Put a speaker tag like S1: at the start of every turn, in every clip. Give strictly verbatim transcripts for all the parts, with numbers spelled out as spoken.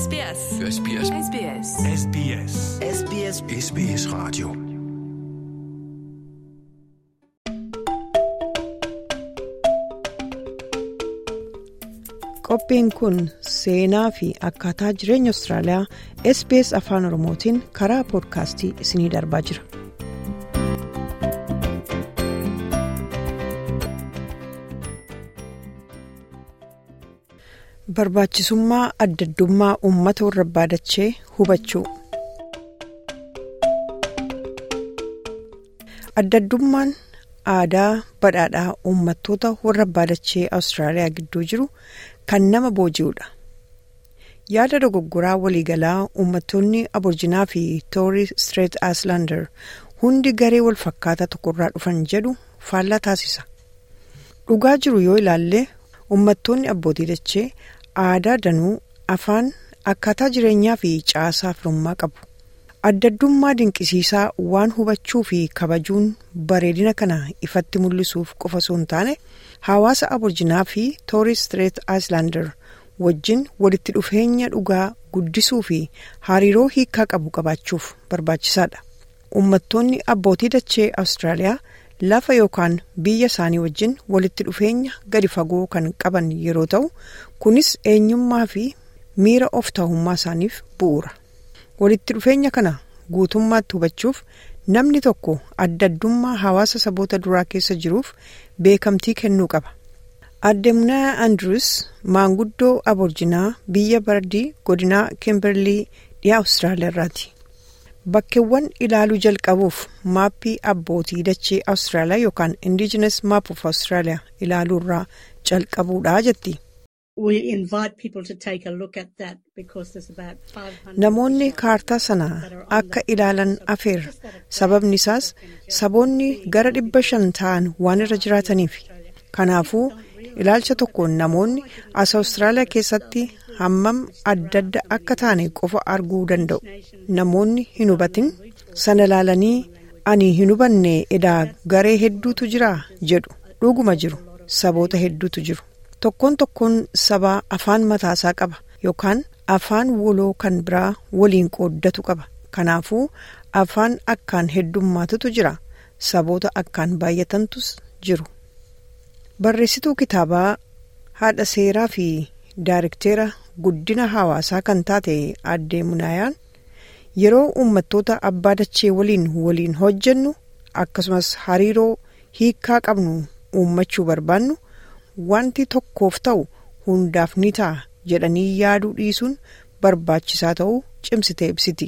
S1: S B S.
S2: S B S.
S1: S B S.
S2: S B S.
S3: S B S.
S2: S B S Radio.
S4: Qophiin kun seenaa fi akkaataa jireenya Austraaliyaa S B S Afaan Oromootiin karaa poodkaastii isinii darbaa jira. Barbaachisummaa addaddummaa uummata warra baadachee hubachuu. Addaddummaan aadaa badhaadhaa uummattoota warra baadachee Austraaliyaa gidduu jiru kan nama booji'uudha. Yaada dogoggoraa waliigalaa uummattoonni Aborjinaa fi Torres Strait Islander hundi garee wal fakkaataa tokkorraa dhufan jedhu faallaa taasisa. Dhugaa jiru yoo ilaalle uummattoonni abbootii dachee aadaa danuu, afaan, akkaataa jireenyaa fi caasaa firummaa qabu. Addaddummaa dinqisiisaa waan hubachuu fi kabajuun bareedina kana ifatti mul'isuuf qofa osoo hin taane hawaasa Aborjinaa fi Torres Strait Islander wajjin walitti dhufeenya dhugaa guddisuu fi hariiroo hiikaa qabu qabaachuuf barbaachisaadha. Uummattoonni abbootii dachee Austraaliyaa lafa yookaan biyya isaanii wajjin walitti dhufeenya gadi fagoo kan qaban yeroo ta'u, kunis eenyummaa fi miira of ta'ummaa isaaniif bu'uura. Walitti dhufeenya kana guutummaatti hubachuuf namni tokko addaddummaa hawaasa saboota duraa keessa jiruuf beekamtii kennuu qaba. Aadde Munaa Andrews maanguddoo Aborjinaa biyya Bardii godinaa Kimberley dhiyaa Austraaliyaa irraati. Bakkeewwan ilaaluu jalqabuuf maappii abbootii dachee Austraaliyaa yookaan Indigenous Map of Australia ilaaluu irraa jalqabuudha jetti. Namoonni kaartaa sana akka ilaalan afeerra. Sababni isaas saboonni gara dhibba shan ta'an waan irra jiraataniif. Kanaafuu ilaalcha tokkoon namoonni as Austraaliyaa keessatti hammam adda adda akka taane qofa arguu danda'u. Namoonni hin hubatin sana ilaalanii ani hin hubanne edaa garee hedduutu jira jedhu. Dhuguma jiru. Saboota hedduutu jiru. Tokkoon tokkoon sabaa afaan mataasaa qaba yookaan afaan waloo kan biraa waliin qooddatu qaba. Kanaafuu afaan akkaan heddummaatutu jira. Saboota akkaan baay'atantus jiru. Barreessituu kitaabaa haadha seeraa fi daayirekteera guddina hawaasaa kan taate Aadde Munaayaan yeroo uummattoota abbaa dachee waliin waliin hojjennu akkasumas hariiroo hiikaa qabnu uummachuu barbaannu wanti tokkoof ta'u hundaaf ni ta'a jedhanii yaaduu dhiisuun barbaachisaa ta'uu cimsitee ibsiti.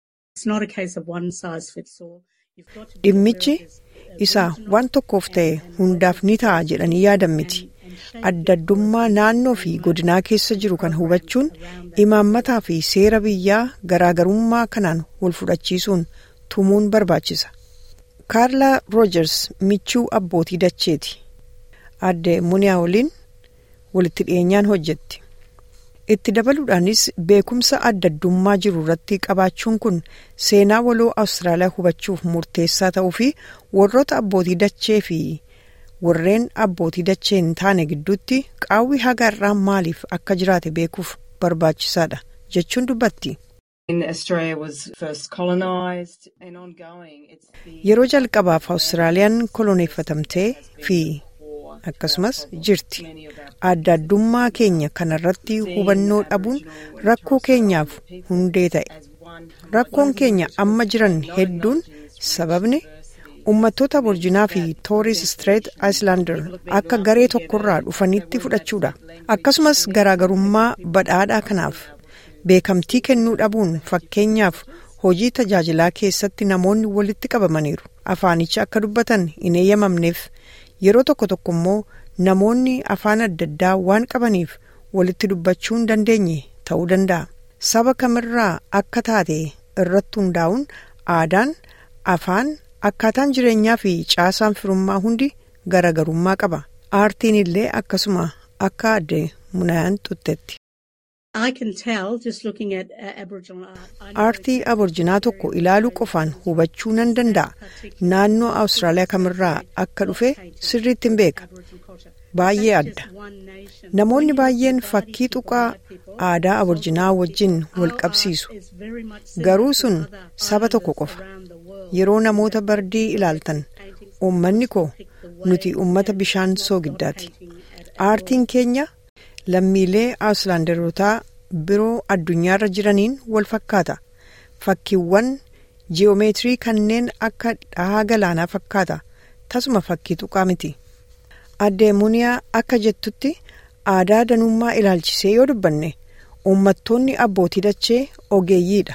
S4: Dhimmichi isa waan tokkoof ta'e hundaaf ni ta'a jedhanii yaadan miti. Addaddummaa naannoo fi godinaa keessa jiru kan hubachuun imaammataa fi seera biyyaa garaagarummaa kanaan wal fudhachiisuun tumuun barbaachisa. Kaarlaa Roojers michuu abbootii dacheeti. Aadde Muniyaa waliin walitti dhiyeenyaan hojjetti. Itti dabaluudhaanis beekumsa addaddummaa jiru irratti qabaachuun kun seenaa waloo Austraaliyaa hubachuuf murteessaa ta'uu fi warroota abbootii dachee fi warreen abbootii dachee hin taane gidduutti qaawwi haga irraa maaliif akka jiraate beekuuf barbaachisaadha jechuun dubbatti. Yeroo jalqabaaf Austraaliyaan koloneeffatamtee fi akkasumas jirti. Addaddummaa keenya kanarratti hubannoo dhabuun rakkoo keenyaaf hundee ta'e. Rakkoon keenya amma jiran hedduun sababni uummattoota Aborjinaa fi Torres Strait Islander akka garee tokkorraa dhufanitti fudhachuudha. Akkasumas garaagarummaa badhaadhaa kanaaf beekamtii kennuu dhabuun fakkeenyaaf hojii tajaajilaa keessatti namoonni walitti qabamaniiru. Afaanicha akka dubbatan hin eeyyamamneef. Yeroo tokko tokko immoo namoonni afaan adda addaa waan qabaniif walitti dubbachuu hin dandeenye ta'uu danda'a. Saba kamirraa akka taate irratti hundaa'uun aadaan, afaan, akkaataan jireenyaa fi caasaan firummaa hundi garaagarummaa qaba. Aartiin illee akkasuma akka Aadde Munaayaan tutteetti. Aartii Aborjinaa tokko ilaaluu qofaan hubachuu nan danda'a. Naannoo Austraaliyaa kamirraa akka dhufe sirriitti hin beeka. baay'ee adda. Namoonni baay'een fakkii tuqaa aadaa aborjinaa wajjin wal qabsiisu. Garuu sun saba tokko qofa. Yeroo namoota bardii ilaaltan, uummanni koo nuti uummata bishaan soogiddaati. Aartiin keenya lammiilee Aayislaandarotaa biroo addunyaarra jiraniin wal fakkaata. Fakkiiwwan ji'oomeetirii kanneen akka dhahaa galaanaa fakkaata. Tasuma fakkii tuqaa miti. Addee Muniyaa akka jettutti aadaa danummaa ilaalchisee yoo dubbanne uummattoonni abbootii dachee ogeeyyiidha.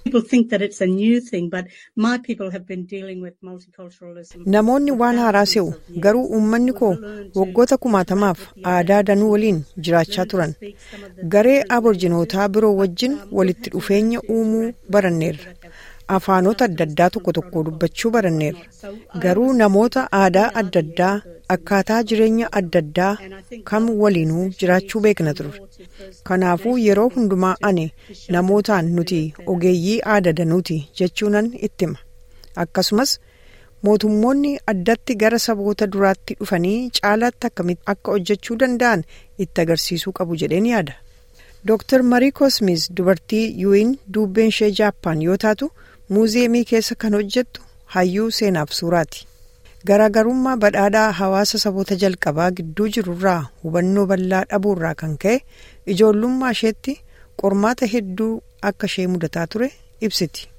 S4: Namoonni waan haaraa se'u garuu uummanni koo waggoota kumaatamaaf aadaa danuu waliin jiraachaa turan. Garee aborjinootaa biroo wajjin walitti dhufeenya uumuu baranneerra. Afaanota adda addaa tokko tokko dubbachuu baranneerra. Garuu namoota aadaa adda addaa akkaataa jireenya adda addaa kam waliinuu jiraachuu beekna turre. Kanaafuu yeroo hundumaa ani namootaan nuti ogeeyyii aadaa danuuti jechuunan itti hima. Akkasumas mootummoonni addatti gara saboota duraatti dhufanii caalaatti akkamitti akka hojjechuu danda'an itti agarsiisuu qabu jedheen yaada. Dooktar Mariko Smith dubartii yuuyin dubbeen ishee Jaappaan yoo taatu muuziyeemii keessa kan hojjettu hayyuu seenaaf suuraati. Garaagarummaa badhaadhaa hawaasa saboota jalqabaa gidduu jirurraa hubannoo bal'aa dhabuurraa kan ka'e ijoollummaa isheetti qormaata hedduu akka ishee mudataa ture ibsiti.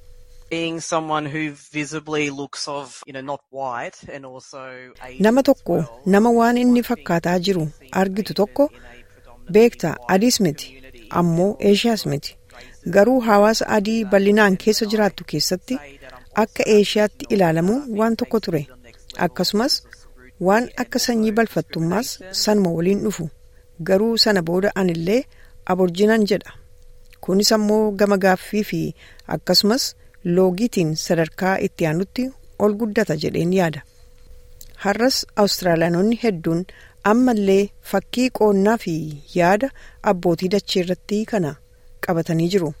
S4: Nama tokko nama waan inni fakkaataa jiru argitu tokko beektaa adiis miti ammoo eeshiyaas miti. Garuu hawaasa adii bal'inaan keessa jiraattu keessatti akka eeshiyaatti ilaalamu waan tokko ture. Akkasumas waan akka sanyii balfattummaas sanuma waliin dhufu. Garuu sana booda anillee aborjinan jedha. Kunis ammoo gama gaaffii fi akkasumas loogiitiin sadarkaa itti aanutti ol guddata jedheen yaada. Har'as Awustiraaliyaanonni hedduun ammallee fakkii qoonnaa fi yaada abbootii dachee irratti kana qabatanii jiru.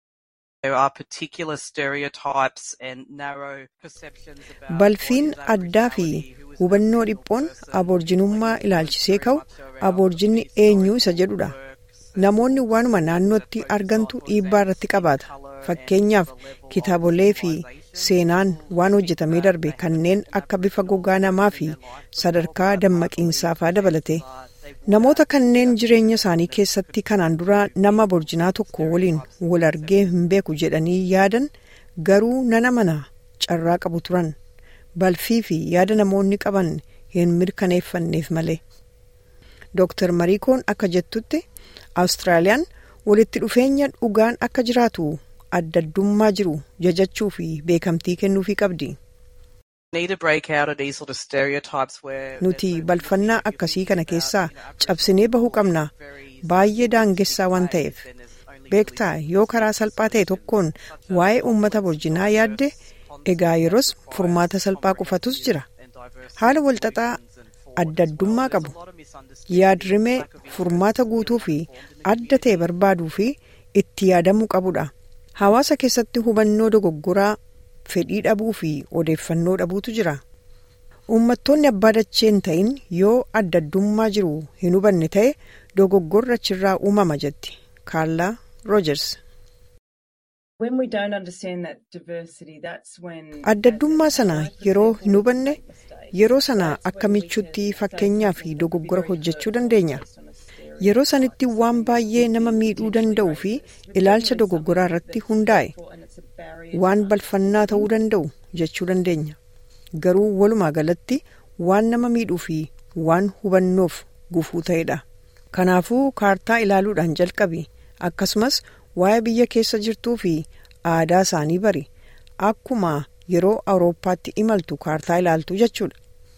S4: Balfiin addaa fi hubannoo dhiphoon aborjinummaa ilaalchisee ka'u aborjinni eenyu isa jedhudha. Namoonni waanuma naannootti argantu dhiibbaa irratti qabaata. Fakkeenyaaf kitaabolee fi seenaan waan hojjetamee darbe kanneen akka bifa gogaa namaa fi sadarkaa dammaqiinsaafaa dabalate. Namoota kanneen jireenya isaanii keessatti kanaan dura nama aborjinaa tokko waliin wal argee hin beeku jedhanii yaadan garuu nana mana carraa qabu turan. Balfii fi yaada namoonni qaban hin mirkaneeffanneef malee. Dooktar Marikoon akka jettutti Awustiraaliyaan walitti dhufeenya dhugaan akka jiraatu adda addummaa jiru jajachuu fi beekamtii kennuufii qabdi. Nuti balfannaa akkasii kana keessaa cabsinee bahuu qabna. Baay'ee daangessaa waan ta'eef. Beektaa yoo karaa salphaa ta'e tokkoon waa'ee uummata aborjinaa yaadde egaa yeroos furmaata salphaa qofatus jira. Haala walxaxaa adda addummaa qabu. Yaadrimee furmaata guutuu fi adda ta'e barbaaduu fi itti yaadamuu qabudha. Hawaasa keessatti hubannoo dogoggoraa fedhii dhabuu fi odeeffannoo dhabuutu jira. Uummattoonni abbaa dachee hin ta'in yoo adda addummaa jiru hin hubanne ta'e dogoggorra achirraa uumama jetti Kaarlaa Roojers. Adda addummaa sana yeroo hin hubanne yeroo sana akka michuutti fakkeenyaa fi dogoggora hojjechuu dandeenya. Yeroo sanitti waan baay'ee nama miidhuu danda'uu fi ilaalcha dogoggoraa irratti hundaa'e. Waan balfannaa ta'uu danda'u jechuu dandeenya. Garuu walumaa galatti waan nama miidhuu fi waan hubannoof gufuu ta'edha. Kanaafuu kaartaa ilaaluudhaan jalqabi. Akkasumas waa'ee biyya keessa jirtuu fi aadaa isaanii bari. Akkuma yeroo Awurooppaatti imaltu kaartaa ilaaltu jechuudha.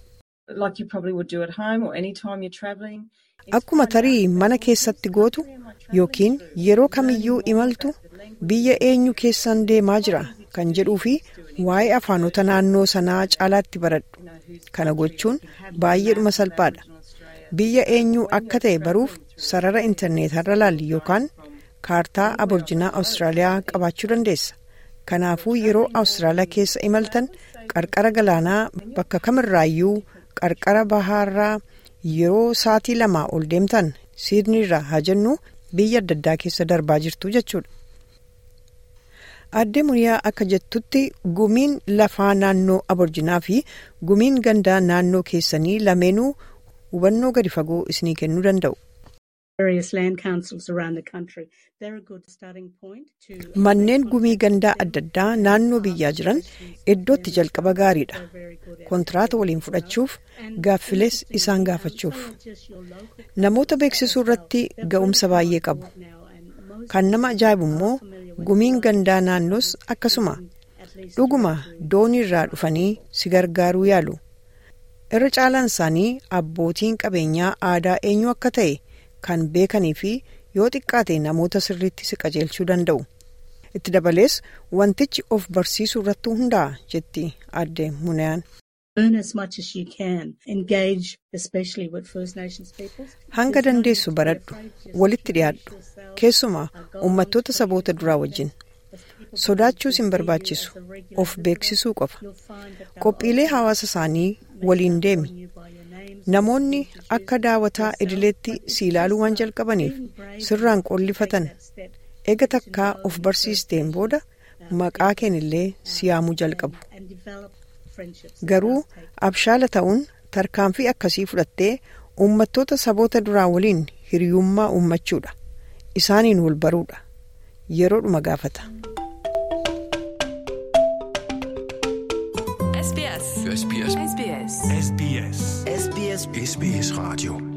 S4: Akkuma tarii mana keessatti gootu yookiin yeroo kamiyyuu imaltu biyya eenyu keessan deemaa jira kan jedhuu fi waa'ee afaanota naannoo sanaa caalaatti baradhu. Kana gochuun baay'eedhuma salphaadha. Biyya eenyu akka ta'e baruuf sarara intarneetarra laalli yookaan kaartaa aborjinaa Awustiraaliyaa qabaachuu dandeessa. Kanaafuu yeroo Awustiraaliyaa keessa imaltan qarqara galaanaa bakka kamirraayyuu qarqara bahaarraa yeroo sa'aatii lamaa ol deemtan Siidnii irraa haa jennu biyya adda addaa keessa darbaa jirtu jechuudha. Aadde Muniyaa akka jettutti gumiin lafaa naannoo aborjinaa fi gumiin gandaa naannoo keessanii lameenuu hubannoo gadi fagoo isinii kennuu danda'u. Manneen gumii gandaa adda addaa naannoo biyyaa jiran iddootti jalqaba gaariidha. Kontiraata waliin fudhachuuf gaaffilees isaan gaafachuuf. Namoota beeksisuu irratti ga'umsa baay'ee qabu. Kan nama ajaa'ibu immoo gumiin gandaa naannoos akkasuma dhuguma doonii irraa dhufanii si gargaaruu yaalu. Irra caalaan isaanii abbootiin qabeenyaa aadaa eenyu akka ta'e kan beekanii fi yoo xiqqaate namoota sirriitti si qajeelchuu danda'u. Itti dabalees wantichi of barsiisuu irratti hundaa'a jetti Aadde Muniyaan. Hanga dandeessu baradhu, walitti dhiyaadhu, keessumaa uummattoota saboota duraa wajjin. Sodaachuus hin barbaachisu, of beeksisuu qofa. Qophiilee hawaasa isaanii waliin deemi. Namoonni akka daawwataa idileetti si ilaaluu waan jalqabaniif sirraan qollifatan. Eega takkaa of barsiisteen booda maqaa keenillee si yaamuu jalqabu. Garuu abshaala ta'uun tarkaanfii akkasii fudhattee uummattoota saboota duraa waliin hiriyummaa uummachuudha. Isaaniin wal baruudha. Yeroodhuma gaafata.
S2: S B S. S B S. S B S. S B S. S B S Radio.